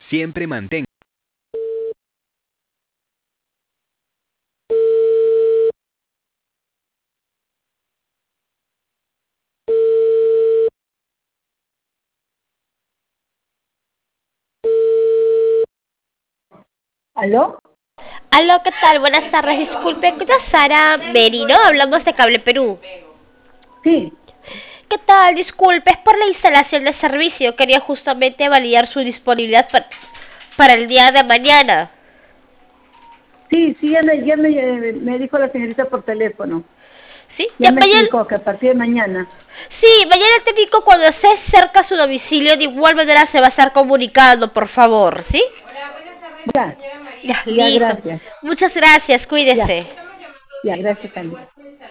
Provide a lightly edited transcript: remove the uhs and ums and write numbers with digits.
Siempre mantenga. ¿Aló? Aló, ¿qué tal? Buenas tardes. Disculpe, ¿qué tal? Sara Merino, hablamos de Cable Perú. Sí, ¿Qué tal? Disculpe, es por la instalación de servicio. Quería justamente validar su disponibilidad para el día de mañana. sí, ya me dijo la señorita por teléfono. ¿Sí? Ya me explicó que a partir de mañana. Sí, mañana el técnico cuando esté cerca a su domicilio de igual manera se va a estar comunicando, por favor, ¿sí? Ya, Ya, ya, listo. gracias. Muchas gracias, Ya, cuídese. ya, gracias también.